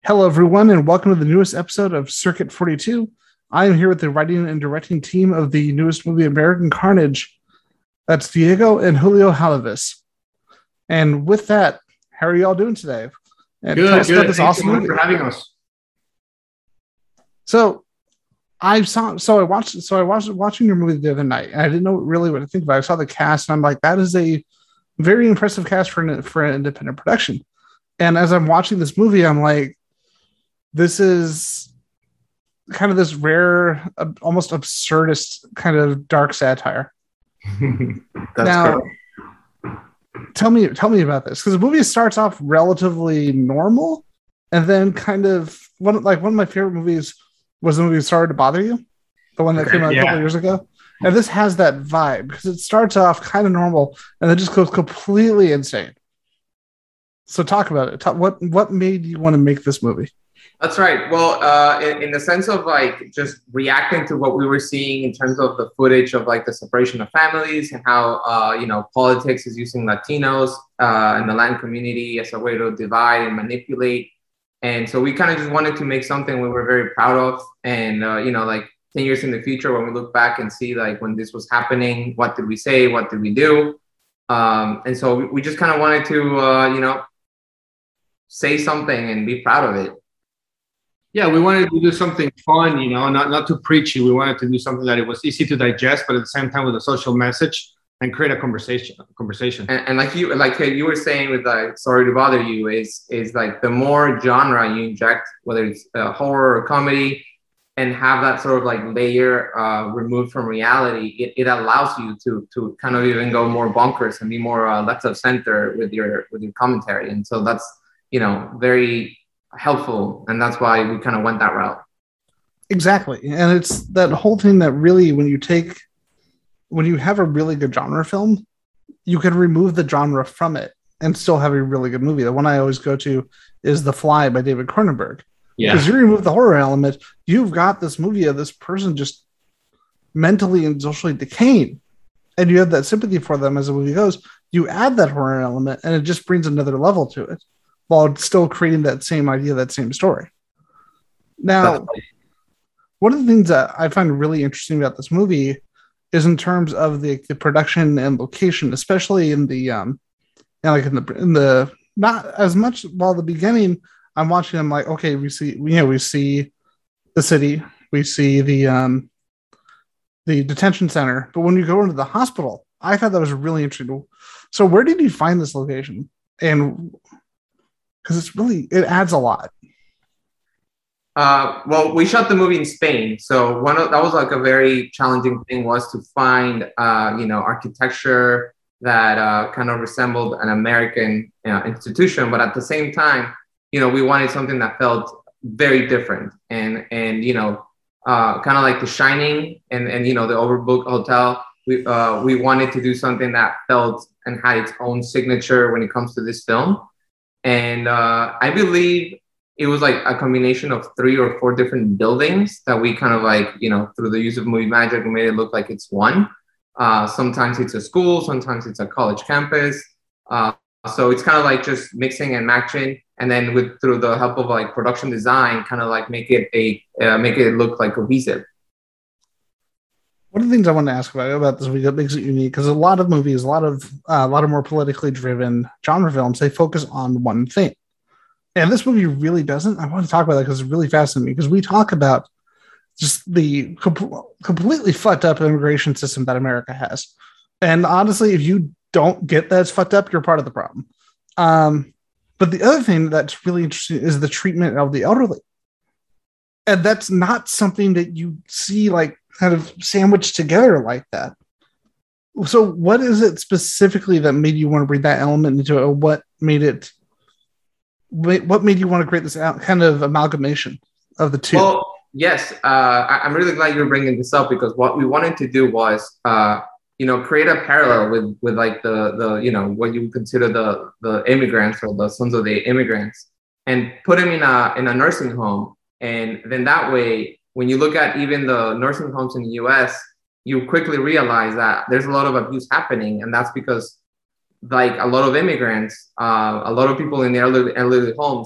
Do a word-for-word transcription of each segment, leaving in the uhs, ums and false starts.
Hello, everyone, and welcome to the newest episode of Circuit forty-two. I am here with the writing and directing team of the newest movie, American Carnage. That's Diego and Julio Halavis. And with that, how are you all doing today? And good, tell us good. about this Thanks awesome so much movie. for having us. So, I saw. So I watched. So I watched watching your movie the other night, and I didn't know really what to think about it. I saw the cast, and I'm like, that is a very impressive cast for an, for an independent production. And as I'm watching this movie, I'm like, this is kind of this rare, uh, almost absurdist kind of dark satire. That's now, correct. Tell me, tell me about this, because the movie starts off relatively normal, and then kind of one like one of my favorite movies was the movie Sorry to Bother You, the one that Okay, came out yeah. a couple of years ago. And this has that vibe because it starts off kind of normal and then just goes completely insane. So talk about it. Talk, what what made you want to make this movie? That's right. Well, uh, in, in the sense of like just reacting to what we were seeing in terms of the footage of like the separation of families and how, uh, you know, politics is using Latinos uh, and the Latin community as a way to divide and manipulate. And so we kind of just wanted to make something we were very proud of. And, uh, you know, like ten years in the future, when we look back and see like when this was happening, what did we say? What did we do? Um, and so we, we just kind of wanted to, uh, you know, say something and be proud of it. Yeah, we wanted to do something fun, you know, not, not too preachy. We wanted to do something that it was easy to digest, but at the same time with a social message and create a conversation. Conversation. And, and like you, like you were saying with like Sorry to Bother You, is is like the more genre you inject, whether it's uh, horror or comedy, and have that sort of like layer uh, removed from reality, it, it allows you to to kind of even go more bonkers and be more uh, left of center with your with your commentary. And so that's, you know, very helpful, and that's why we kind of went that route. Exactly. And it's that whole thing that really, when you take when you have a really good genre film, you can remove the genre from it and still have a really good movie. The one I always go to is The Fly by David Cronenberg. Yeah. Because you remove the horror element, you've got this movie of this person just mentally and socially decaying, and you have that sympathy for them as the movie goes. You add that horror element and it just brings another level to it, while still creating that same idea, that same story. Now, one of the things that I find really interesting about this movie is in terms of the, the production and location, especially in the um, and like in the in the not as much. While the beginning, I'm watching. I'm like, okay, we see, you know, we see the city, we see the um, the detention center, but when you go into the hospital, I thought that was really interesting. So, where did you find this location? And because it's really, it adds a lot. Uh, well, we shot the movie in Spain, so one of that was like a very challenging thing was to find, uh, you know, architecture that uh, kind of resembled an American, you know, institution, but at the same time, you know, we wanted something that felt very different, and and you know, uh, kind of like The Shining and and you know the Overlook Hotel. We uh, we wanted to do something that felt and had its own signature when it comes to this film. And uh, I believe it was like a combination of three or four different buildings that we kind of like, you know, through the use of movie magic, we made it look like it's one. Uh, sometimes it's a school, sometimes it's a college campus. Uh, so it's kind of like just mixing and matching. And then with through the help of like production design, kind of like make it a uh, make it look like cohesive. One of the things I want to ask about about this movie that makes it unique, because a lot of movies, a lot of uh, a lot of more politically driven genre films, they focus on one thing, and this movie really doesn't. I want to talk about that because it's really fascinating. Because we talk about just the com- completely fucked up immigration system that America has, and honestly, if you don't get that it's fucked up, you're part of the problem. Um, but the other thing that's really interesting is the treatment of the elderly, and that's not something that you see like kind of sandwiched together like that. So what is it specifically that made you want to bring that element into it? Or what made it, what made you want to create this kind of amalgamation of the two? Well, yes, uh, I, I'm really glad you're bringing this up, because what we wanted to do was, uh, you know, create a parallel with, with like the, the, you know, what you would consider the, the immigrants or the sons of the immigrants, and put them in a, in a nursing home. And then that way, when you look at even the nursing homes in the U S, you quickly realize that there's a lot of abuse happening. And that's because like a lot of immigrants, uh, a lot of people in the elderly, elderly homes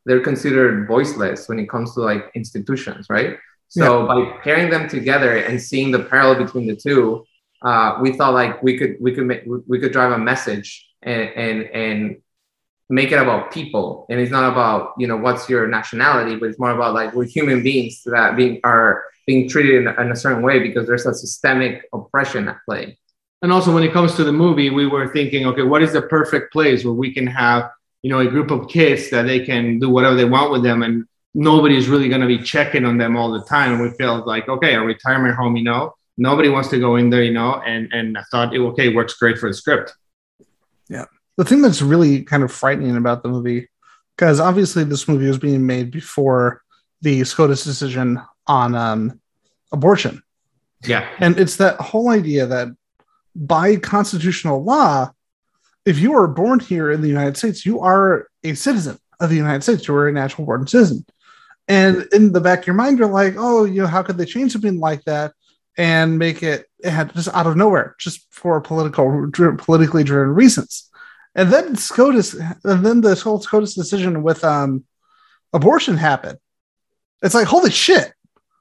they're considered voiceless when it comes to like institutions, right? So yeah. by pairing them together and seeing the parallel between the two, uh, we thought like we could we could make we could drive a message and and and make it about people. And it's not about, you know, what's your nationality, but it's more about like we're human beings that being are being treated in, in a certain way because there's a systemic oppression at play. And also when it comes to the movie, we were thinking, okay, what is the perfect place where we can have, you know, a group of kids that they can do whatever they want with them and nobody's really going to be checking on them all the time. And we felt like, okay, a retirement home, you know, nobody wants to go in there, you know, and, and I thought, okay, it works great for the script. Yeah. The thing that's really kind of frightening about the movie, because obviously this movie was being made before the SCOTUS decision on um, abortion. Yeah. And it's that whole idea that by constitutional law, if you are born here in the United States, you are a citizen of the United States. You are a natural born citizen. And in the back of your mind, you're like, oh, you know, how could they change something like that and make it, it had just out of nowhere, just for political, politically driven reasons. And then SCOTUS, and then this whole SCOTUS decision with um, abortion happened. It's like, holy shit.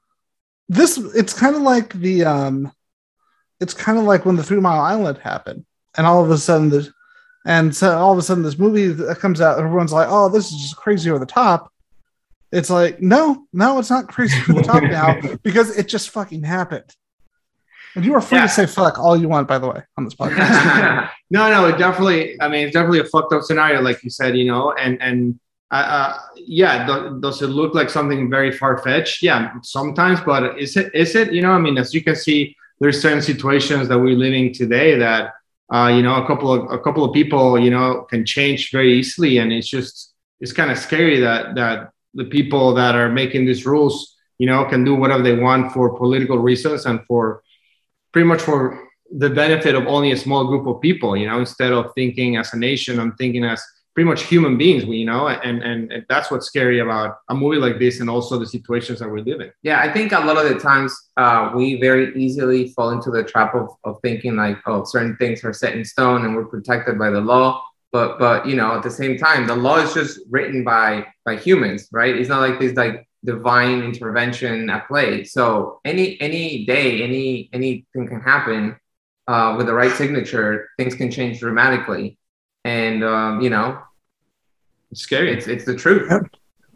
This, it's kind of like the, um, it's kind of like when the Three Mile Island happened, and all of a sudden, the, and so all of a sudden, this movie that comes out, everyone's like, "Oh, this is just crazy over the top." It's like, no, no, it's not crazy over the top now because it just fucking happened. And you are free yeah. to say "fuck" all you want, by the way, on this podcast. no, no, it definitely. I mean, it's definitely a fucked up scenario, like you said, you know, and and uh, uh yeah, do, does it look like something very far fetched? Yeah, sometimes, but is it? Is it? You know, I mean, as you can see. There's certain situations that we're living today that, uh, you know, a couple of a couple of people, you know, can change very easily, and it's just it's kind of scary that that the people that are making these rules, you know, can do whatever they want for political reasons and for pretty much for the benefit of only a small group of people, you know, instead of thinking as a nation, I'm thinking as pretty much human beings, you know, and, and and that's what's scary about a movie like this and also the situations that we live in. Yeah, I think a lot of the times uh, we very easily fall into the trap of, of thinking like, oh, certain things are set in stone and we're protected by the law. But, but you know, at the same time, the law is just written by by humans, right? It's not like this like divine intervention at play. So any any day, any anything can happen uh, with the right signature, things can change dramatically. And, um, you know, it's scary. It's it's the truth. Yeah.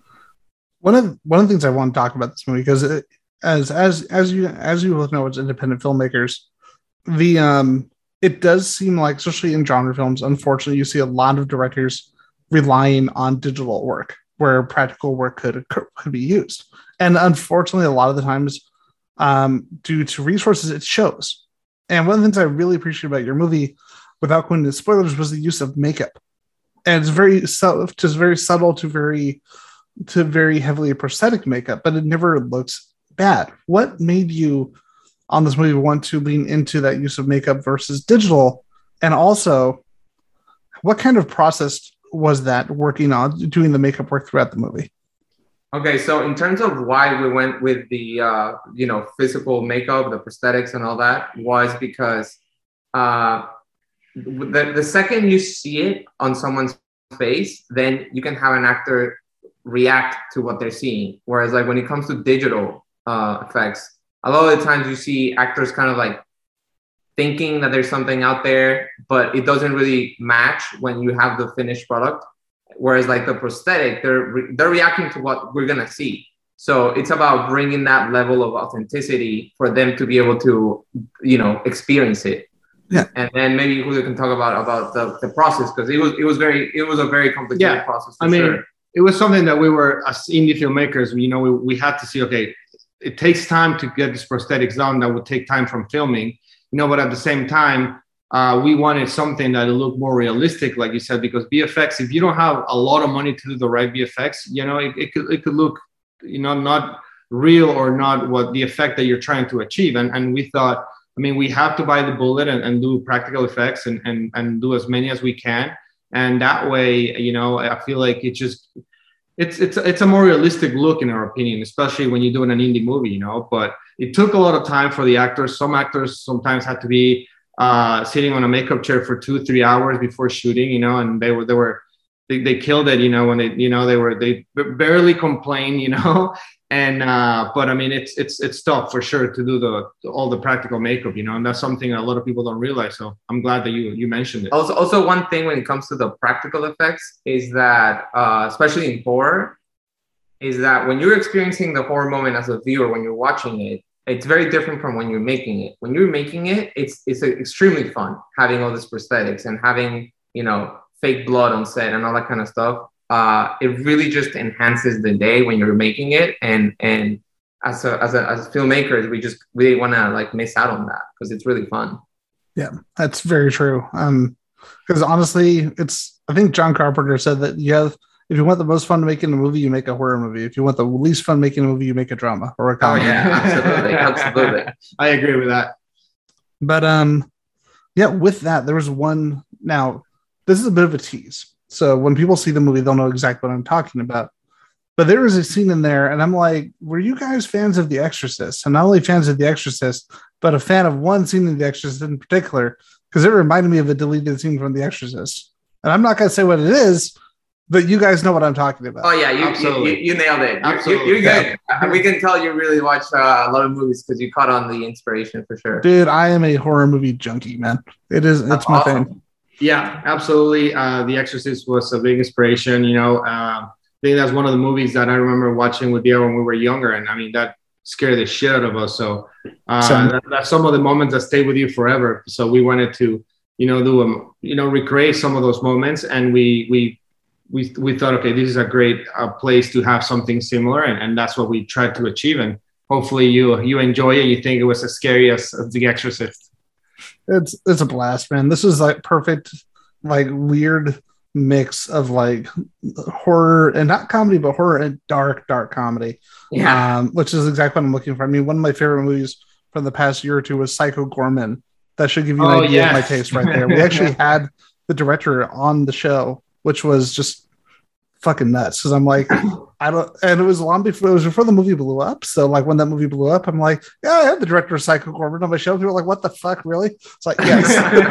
One of one of the things I want to talk about this movie because it, as as as you as you both know, as independent filmmakers, the um it does seem like, especially in genre films, unfortunately, you see a lot of directors relying on digital work where practical work could could be used, and unfortunately, a lot of the times, um, due to resources, it shows. And one of the things I really appreciate about your movie, without going into spoilers, was the use of makeup. And it's very subtle, just very subtle to very, to very heavily prosthetic makeup, but it never looks bad. What made you on this movie want to lean into that use of makeup versus digital? And also, what kind of process was that working on doing the makeup work throughout the movie? Okay, so in terms of why we went with the uh, you know physical makeup, the prosthetics, and all that, was because. Uh, The, the second you see it on someone's face, then you can have an actor react to what they're seeing. Whereas like when it comes to digital uh, effects, a lot of the times you see actors kind of like thinking that there's something out there, but it doesn't really match when you have the finished product. Whereas like the prosthetic, they're, re- they're reacting to what we're going to see. So it's about bringing that level of authenticity for them to be able to, you know, experience it. Yeah. And then maybe Julio can talk about about the, the process, because it was it was very it was a very complicated yeah. process. I mean, sure. It was something that we were as indie filmmakers, you know, we, we had to see, okay, it takes time to get these prosthetics done. That would take time from filming, you know, but at the same time, uh, we wanted something that would look more realistic, like you said, because V F X, if you don't have a lot of money to do the right V F X, you know, it, it could it could look, you know, not real or not what the effect that you're trying to achieve. And and we thought, I mean, we have to buy the bullet and, and do practical effects and, and, and do as many as we can. And that way, you know, I feel like it just, it's, it's, it's a more realistic look in our opinion, especially when you're doing an indie movie, you know, but it took a lot of time for the actors. Some actors sometimes had to be uh, sitting on a makeup chair for two, three hours before shooting, you know, and they were, they were, they, they killed it, you know, when they, you know, they were, they barely complained, you know, and, uh, but I mean, it's, it's, it's tough for sure to do the, all the practical makeup, you know, and that's something a lot of people don't realize. So I'm glad that you, you mentioned it. Also, also one thing when it comes to the practical effects is that, uh, especially in horror, is that when you're experiencing the horror moment as a viewer, when you're watching it, it's very different from when you're making it. When you're making it, it's, it's extremely fun having all these prosthetics and having, you know, fake blood on set and all that kind of stuff. Uh, it really just enhances the day when you're making it. And and as a as a as filmmakers, we just really want to like miss out on that because it's really fun. Yeah, that's very true. Um, because honestly, it's I think John Carpenter said that you have if you want the most fun making a movie, you make a horror movie. If you want the least fun making a movie, you make a drama or a comedy. Oh yeah, absolutely, absolutely. I agree with that. But um, yeah, with that, there was one now. This is a bit of a tease. So when people see the movie, they'll know exactly what I'm talking about. But there was a scene in there, and I'm like, were you guys fans of The Exorcist? And not only fans of The Exorcist, but a fan of one scene in The Exorcist in particular, because it reminded me of a deleted scene from The Exorcist. And I'm not going to say what it is, but you guys know what I'm talking about. Oh, yeah, you, you, you, you nailed it. You're, Absolutely. You're, you're good. Yeah. We can tell you really watch uh, a lot of movies because you caught on the inspiration for sure. Dude, I am a horror movie junkie, man. It is, That's it's my awesome. thing. Yeah, absolutely. Uh, The Exorcist was a big inspiration. You know, uh, I think that's one of the movies that I remember watching with Diego when we were younger. And I mean, that scared the shit out of us. So uh, that, that's some of the moments that stay with you forever. So we wanted to, you know, do, um, you know, recreate some of those moments. And we, we, we, we thought, okay, this is a great uh, place to have something similar. And, and that's what we tried to achieve. And hopefully you, you enjoy it. You think it was as scary as, as The Exorcist. It's it's a blast, man. This is like perfect, like weird mix of like horror and not comedy, but horror and dark, dark comedy. Yeah, um, which is exactly what I'm looking for. I mean, one of my favorite movies from the past year or two was Psycho Gorman. That should give you an Oh, idea yeah. of my taste right there. We actually had the director on the show, which was just fucking nuts. Because I'm like, I don't, and it was long before it was before the movie blew up. So like when that movie blew up, I'm like, yeah, I had the director of Psycho Gorman on my show. People were like, what the fuck, really? It's like, yes.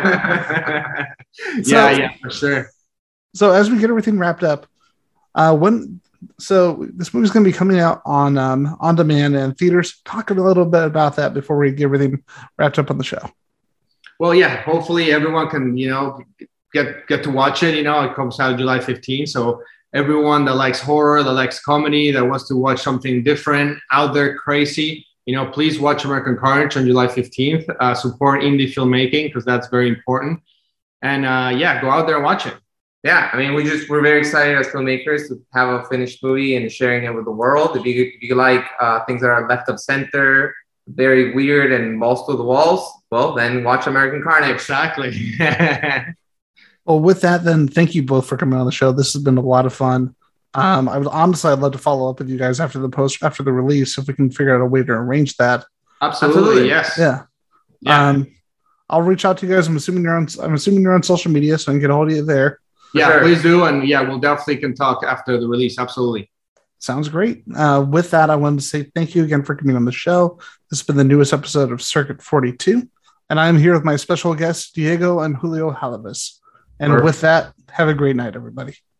yeah, So- yeah, for sure. So as we get everything wrapped up, uh, when so this movie's going to be coming out on um, on demand and theaters. Talk a little bit about that before we get everything wrapped up on the show. Well, yeah, hopefully everyone can, you know, get get to watch it. You know, it comes out July fifteenth. So everyone that likes horror, that likes comedy, that wants to watch something different, out there, crazy, you know, please watch American Carnage on July fifteenth. Uh, support indie filmmaking because that's very important. And uh, yeah, go out there and watch it. yeah. I mean, we just we're very excited as filmmakers to have a finished movie and sharing it with the world. If you if you like uh, things that are left of center, very weird and balls to the walls, well, then watch American Carnage. Exactly. Well, with that, then thank you both for coming on the show. This has been a lot of fun. Um, I would honestly, I'd love to follow up with you guys after the post after the release if we can figure out a way to arrange that. Absolutely, Absolutely. yes. Yeah. Yeah. Um, I'll reach out to you guys. I'm assuming you're on. I'm assuming you're on social media, so I can get a hold of you there. Yeah, Sure. please do. And yeah, we'll definitely can talk after the release. Absolutely. Sounds great. Uh, with that, I wanted to say thank you again for coming on the show. This has been the newest episode of Circuit forty-two, and I'm here with my special guests, Diego and Julio Halavis. And Perfect. with that, have a great night, everybody.